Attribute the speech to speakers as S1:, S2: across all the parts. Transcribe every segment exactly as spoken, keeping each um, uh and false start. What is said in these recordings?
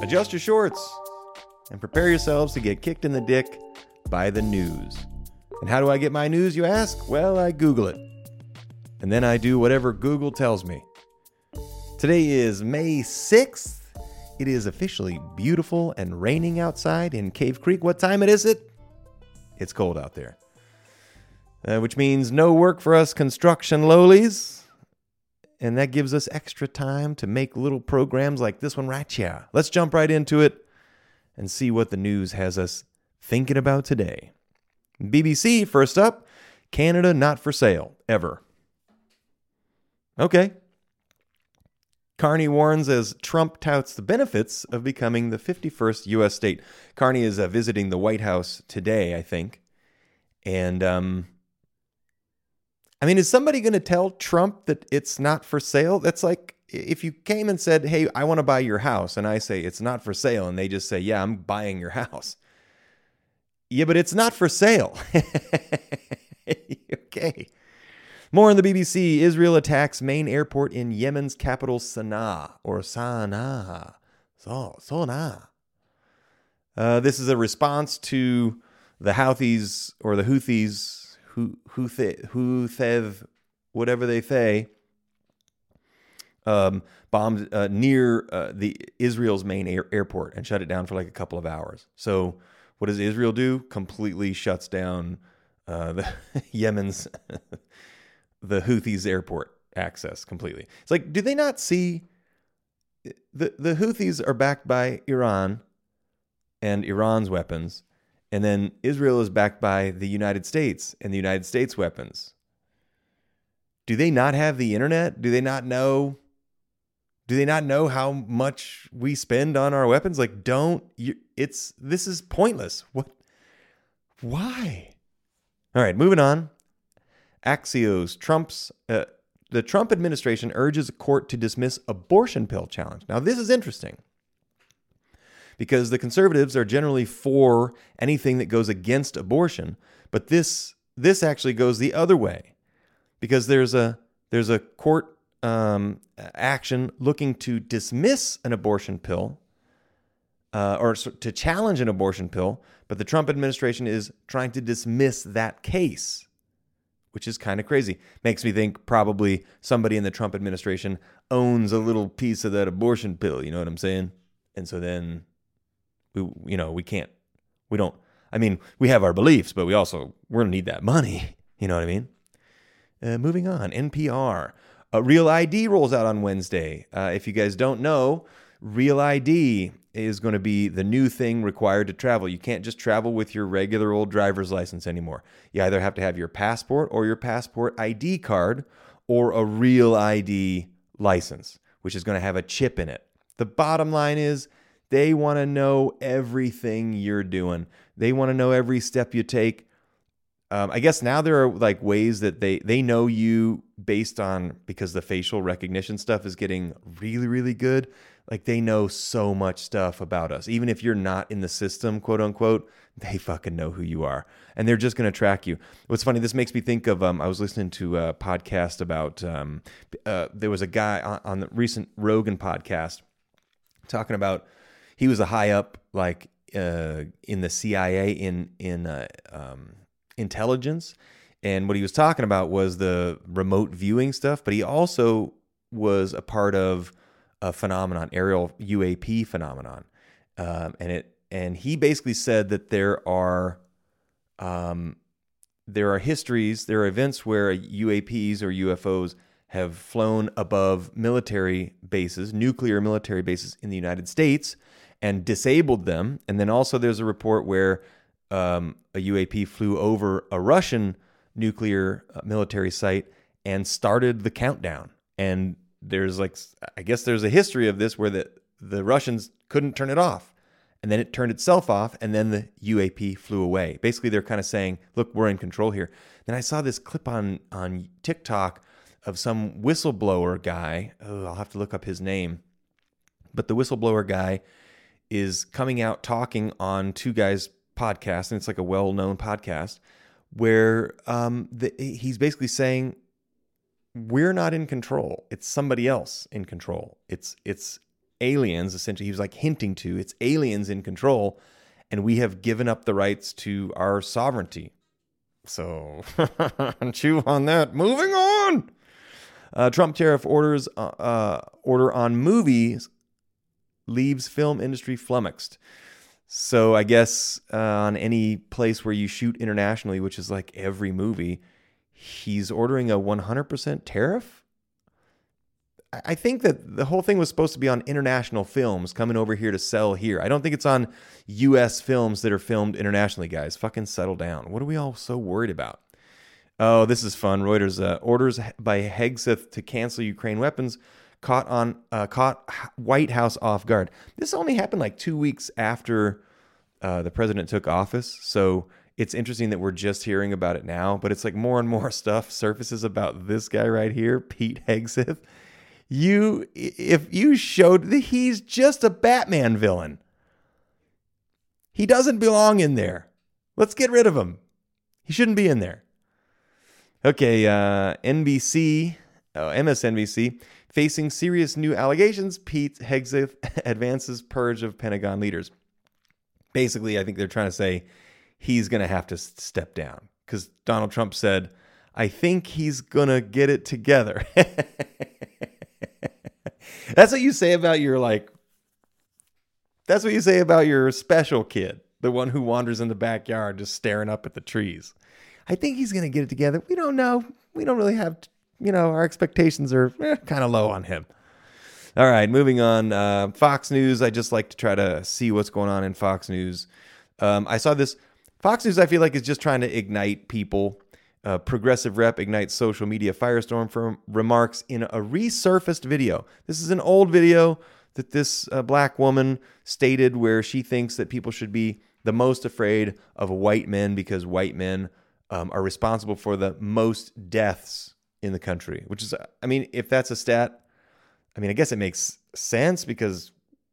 S1: adjust your shorts and prepare yourselves to get kicked in the dick by the news. And how do I get my news, you ask? Well, I Google it. And then I do whatever Google tells me. Today is May sixth. It is officially beautiful and raining outside in Cave Creek. What time it is it? It's cold out there. Uh, which means no work for us construction lowlies. And that gives us extra time to make little programs like this one right here. Let's jump right into it and see what the news has us thinking about today. B B C, first up, Canada not for sale, ever. Okay. Carney warns as Trump touts the benefits of becoming the fifty-first U S state. Carney is uh, visiting the White House today, I think. And, um, I mean, is somebody going to tell Trump that it's not for sale? That's like if you came and said, hey, I want to buy your house. And I say, it's not for sale. And they just say, yeah, I'm buying your house. Yeah, but it's not for sale. Okay. More on the B B C. Israel attacks main airport in Yemen's capital, Sana'a, or Sana'a. So, Sana'a. Uh, this is a response to the Houthis, or the Houthis, Houthi, Houthev, whatever they say, um, bombed uh, near uh, the Israel's main air, airport and shut it down for like a couple of hours. So what does Israel do? Completely shuts down uh, the Yemen's, the Houthis' airport access completely. It's like, do they not see the the Houthis are backed by Iran and Iran's weapons, and then Israel is backed by the United States and the United States weapons. Do they not have the internet? Do they not know? Do they not know how much we spend on our weapons? Like, don't you, it's, this is pointless. What? Why? All right, moving on. Axios, Trump's, uh, the Trump administration urges a court to dismiss abortion pill challenge. Now, this is interesting because the conservatives are generally for anything that goes against abortion, but this this actually goes the other way because there's a there's a court um, action looking to dismiss an abortion pill uh, or to challenge an abortion pill, but the Trump administration is trying to dismiss that case, which is kind of crazy. Makes me think probably somebody in the Trump administration owns a little piece of that abortion pill. You know what I'm saying? And so then we, you know, we can't, we don't, I mean, we have our beliefs, but we also, we're going to need that money. You know what I mean? Uh, moving on, N P R. Uh, Real I D rolls out on Wednesday. Uh, if you guys don't know, Real I D is going to be the new thing required to travel. You can't just travel with your regular old driver's license anymore. You either have to have your passport or your passport I D card or a Real I D license, which is going to have a chip in it. The bottom line is they want to know everything you're doing. They want to know every step you take. Um, I guess now there are like ways that they, they know you based on, because the facial recognition stuff is getting really, really good. Like they know so much stuff about us. Even if you're not in the system, quote unquote, they fucking know who you are. And they're just going to track you. What's funny, this makes me think of, um, I was listening to a podcast about, um, uh, there was a guy on, on the recent Rogan podcast talking about, he was a high up, like uh, in the C I A in, in uh, um, intelligence. And what he was talking about was the remote viewing stuff, but he also was a part of a phenomenon, aerial U A P phenomenon. Um, and it, and he basically said that there are, um, there are histories, there are events where U A Ps or U F Os have flown above military bases, nuclear military bases in the United States and disabled them. And then also there's a report where um, a U A P flew over a Russian nuclear military site and started the countdown. And there's like, I guess there's a history of this where the, the Russians couldn't turn it off. And then it turned itself off, and then the U A P flew away. Basically, they're kind of saying, look, we're in control here. Then I saw this clip on, on TikTok of some whistleblower guy. Oh, I'll have to look up his name. But the whistleblower guy is coming out talking on Two Guys podcast, and it's like a well-known podcast, where um, the, he's basically saying, we're not in control. It's somebody else in control. It's it's aliens, essentially, he was like hinting to, it's aliens in control, and we have given up the rights to our sovereignty. So, chew on that. Moving on. Uh, Trump tariff orders uh, uh, order on movies leaves film industry flummoxed. So I guess uh, on any place where you shoot internationally, which is like every movie, he's ordering a one hundred percent tariff. I think that the whole thing was supposed to be on international films coming over here to sell here. I don't think it's on U S films that are filmed internationally, guys. Fucking settle down. What are we all so worried about? Oh, this is fun. Reuters uh, orders by Hegseth to cancel Ukraine weapons caught on uh, caught White House off guard. This only happened like two weeks after uh, the president took office, so it's interesting that we're just hearing about it now. But it's like more and more stuff surfaces about this guy right here, Pete Hegseth. You, if you showed that he's just a Batman villain, he doesn't belong in there. Let's get rid of him. He shouldn't be in there. Okay, uh, N B C, oh, M S N B C, facing serious new allegations, Pete Hegseth advances purge of Pentagon leaders. Basically, I think they're trying to say he's going to have to step down because Donald Trump said, I think he's going to get it together. That's what you say about your, like, that's what you say about your special kid, the one who wanders in the backyard just staring up at the trees. I think he's going to get it together. We don't know. We don't really have, you know, our expectations are eh, kind of low on him. All right, moving on. Uh, Fox News. I just like to try to see what's going on in Fox News. Um, I saw this. Fox News, I feel like, is just trying to ignite people. Uh, progressive rep ignites social media firestorm from remarks in a resurfaced video. This is an old video that this uh, black woman stated where she thinks that people should be the most afraid of white men because white men um, are responsible for the most deaths in the country, which is, I mean, if that's a stat, I mean, I guess it makes sense because,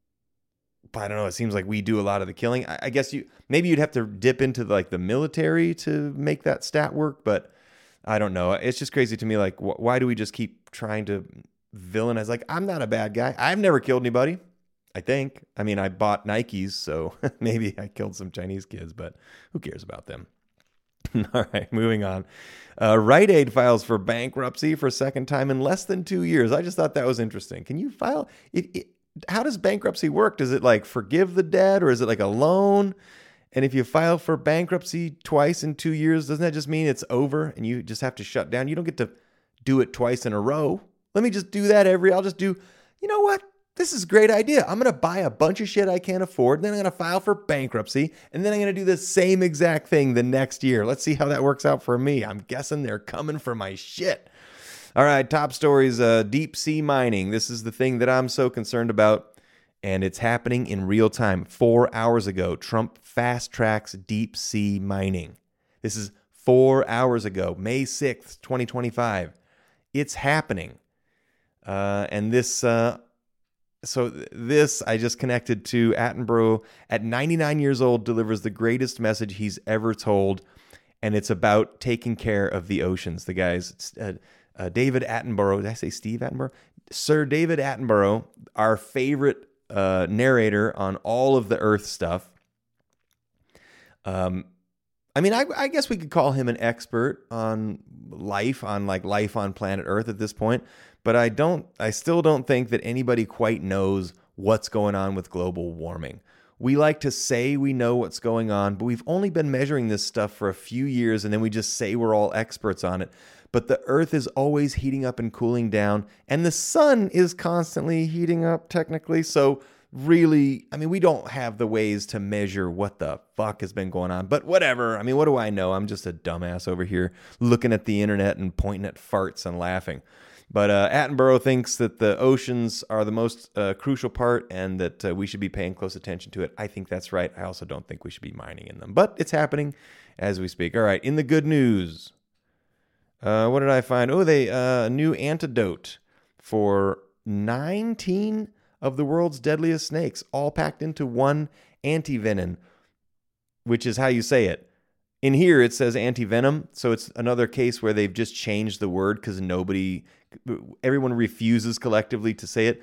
S1: I don't know, it seems like we do a lot of the killing. I, I guess you, maybe you'd have to dip into like the military to make that stat work, but I don't know. It's just crazy to me. Like, wh- why do we just keep trying to villainize? Like, I'm not a bad guy. I've never killed anybody, I think. I mean, I bought Nikes, so maybe I killed some Chinese kids, but who cares about them? All right, moving on. Uh, Rite Aid files for bankruptcy for a second time in less than two years. I just thought that was interesting. Can you file? It, it, how does bankruptcy work? Does it like forgive the debt or is it like a loan? And if you file for bankruptcy twice in two years, doesn't that just mean it's over and you just have to shut down? You don't get to do it twice in a row. Let me just do that every, I'll just do, you know what? This is a great idea. I'm going to buy a bunch of shit I can't afford. Then I'm going to file for bankruptcy. And then I'm going to do the same exact thing the next year. Let's see how that works out for me. I'm guessing they're coming for my shit. All right, top stories, uh, deep sea mining. This is the thing that I'm so concerned about. And it's happening in real time. Four hours ago, Trump fast tracks deep sea mining. This is four hours ago, May sixth, twenty twenty-five. It's happening. Uh, and this... Uh, So this, I just connected to Attenborough at ninety-nine years old, delivers the greatest message he's ever told. And it's about taking care of the oceans. The guys, uh, uh, David Attenborough, did I say Steve Attenborough? Sir David Attenborough, our favorite uh, narrator on all of the Earth stuff. Um, I mean, I, I guess we could call him an expert on life, on like life on planet Earth at this point. But I don't, I still don't think that anybody quite knows what's going on with global warming. We like to say we know what's going on, but we've only been measuring this stuff for a few years, and then we just say we're all experts on it. But the Earth is always heating up and cooling down, and the sun is constantly heating up, technically. So really, I mean, we don't have the ways to measure what the fuck has been going on. But whatever. I mean, what do I know? I'm just a dumbass over here looking at the internet and pointing at farts and laughing. But uh, Attenborough thinks that the oceans are the most uh, crucial part and that uh, we should be paying close attention to it. I think that's right. I also don't think we should be mining in them. But it's happening as we speak. All right, in the good news, uh, what did I find? Oh, they uh, a new antidote for nineteen of the world's deadliest snakes, all packed into one antivenom, which is how you say it. In here, it says anti-venom, so it's another case where they've just changed the word because nobody, everyone refuses collectively to say it.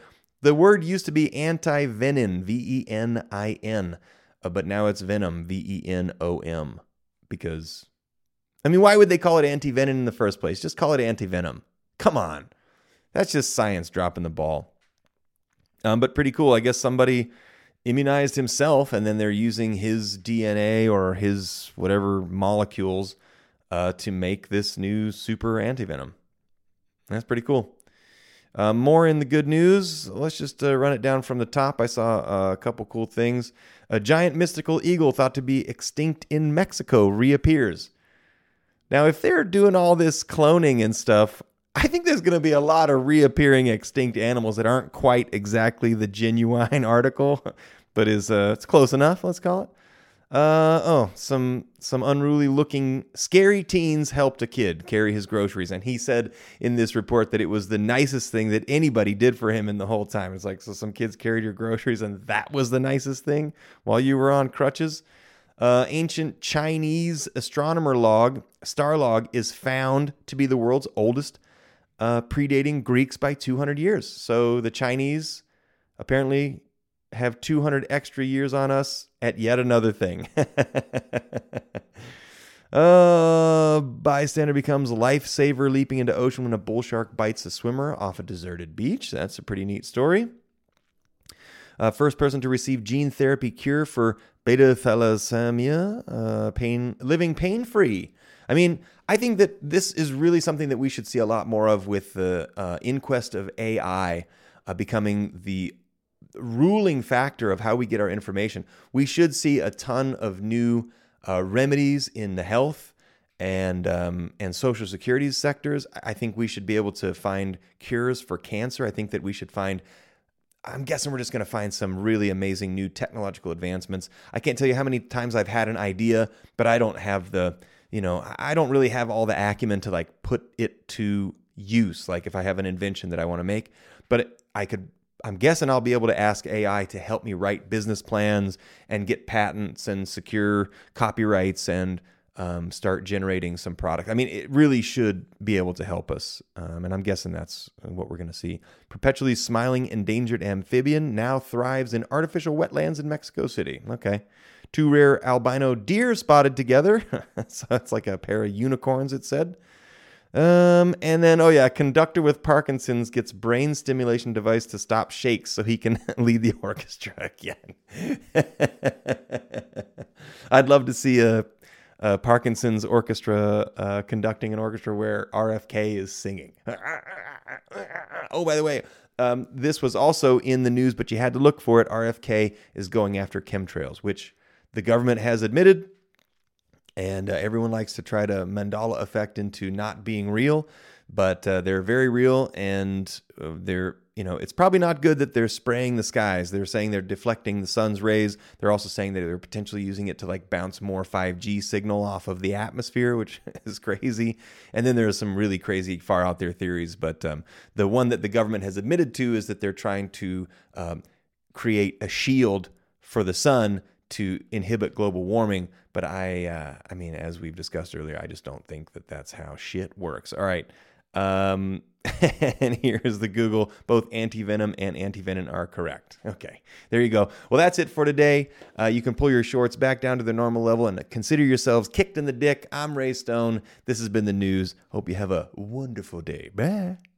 S1: The word used to be anti-venin, V E N I N, uh, but now it's venom, V E N O M, because, I mean, why would they call it anti-venin in the first place? Just call it anti-venom. Come on. That's just science dropping the ball. Um, but pretty cool. I guess somebody immunized himself, and then they're using his D N A or his whatever molecules uh, to make this new super anti-venom. That's pretty cool. Uh, more in the good news. Let's just uh, run it down from the top. I saw uh, a couple cool things. A giant mystical eagle thought to be extinct in Mexico reappears. Now, if they're doing all this cloning and stuff, I think there's going to be a lot of reappearing extinct animals that aren't quite exactly the genuine article, but is uh, it's close enough, let's call it. Uh, oh, some some unruly looking scary teens helped a kid carry his groceries. And he said in this report that it was the nicest thing that anybody did for him in the whole time. It's like, so some kids carried your groceries and that was the nicest thing while you were on crutches. Uh, ancient Chinese astronomer log, star log, is found to be the world's oldest, uh, predating Greeks by two hundred years. So the Chinese apparently have two hundred extra years on us at yet another thing. uh, bystander becomes lifesaver leaping into ocean when a bull shark bites a swimmer off a deserted beach. That's a pretty neat story. Uh, first person to receive gene therapy cure for beta thalassemia, uh, pain, living pain-free. I mean, I think that this is really something that we should see a lot more of with the uh, inquest of A I uh, becoming the ruling factor of how we get our information. We should see a ton of new uh, remedies in the health and um, and social security sectors. I think we should be able to find cures for cancer. I think that we should find, I'm guessing we're just going to find some really amazing new technological advancements. I can't tell you how many times I've had an idea, but I don't have the, you know, I don't really have all the acumen to like put it to use. Like if I have an invention that I want to make, but I could, I'm guessing I'll be able to ask A I to help me write business plans and get patents and secure copyrights and um, start generating some product. I mean, it really should be able to help us. Um, and I'm guessing that's what we're going to see. Perpetually smiling endangered amphibian now thrives in artificial wetlands in Mexico City. Okay. Two rare albino deer spotted together. So it's like a pair of unicorns, it said. Um, and then, oh yeah, conductor with Parkinson's gets brain stimulation device to stop shakes so he can lead the orchestra again. I'd love to see a, a Parkinson's orchestra uh, conducting an orchestra where R F K is singing. Oh, by the way, um, this was also in the news, but you had to look for it. R F K is going after chemtrails, which the government has admitted. And uh, everyone likes to try to Mandela effect into not being real, but uh, they're very real. And uh, they're, you know, it's probably not good that they're spraying the skies. They're saying they're deflecting the sun's rays. They're also saying that they're potentially using it to like bounce more five G signal off of the atmosphere, which is crazy. And then there's some really crazy far out there theories. But um, the one that the government has admitted to is that they're trying to um, create a shield for the sun to inhibit global warming. But I, uh, I mean, as we've discussed earlier, I just don't think that that's how shit works. All right. Um, and here's the Google. Both anti-venom and anti-venom are correct. Okay, there you go. Well, that's it for today. Uh, you can pull your shorts back down to their normal level and consider yourselves kicked in the dick. I'm Ray Stone. This has been the news. Hope you have a wonderful day. Bye.